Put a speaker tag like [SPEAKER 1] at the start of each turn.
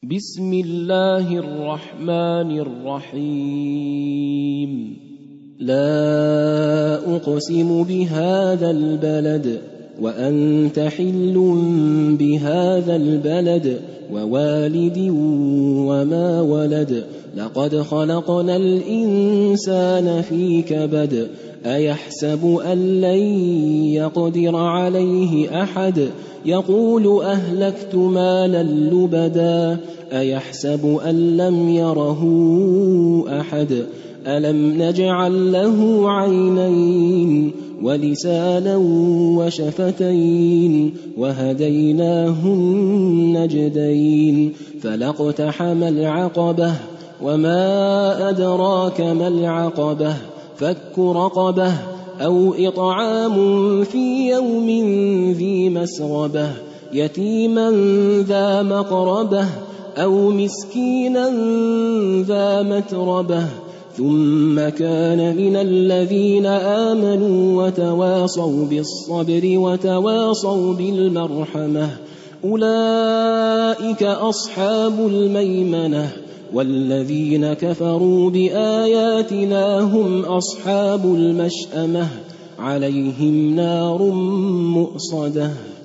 [SPEAKER 1] بسم الله الرحمن الرحيم. لا أقسم بهذا البلد وأنت حل بهذا البلد ووالد وما ولد. لقد خلقنا الإنسان في كبد. أيحسب أن لن يقدر عليه أحد. يقول أهلكت مالا لبدا. أيحسب أن لم يره أحد. ألم نجعل له عينين ولسانا وشفتين وهديناه النجدين. فلاقتحم العقبة وما أدراك ما العقبة. فك رقبة أو إطعام في يوم ذي مسغبة. يتيما ذا مقربة أو مسكينا ذا متربة. ثم كان من الذين آمنوا وتواصوا بالصبر وتواصوا بالمرحمة. أولئك أصحاب الميمنة. والذين كفروا بآياتنا هم أصحاب المشأمة. عليهم نار مؤصدة.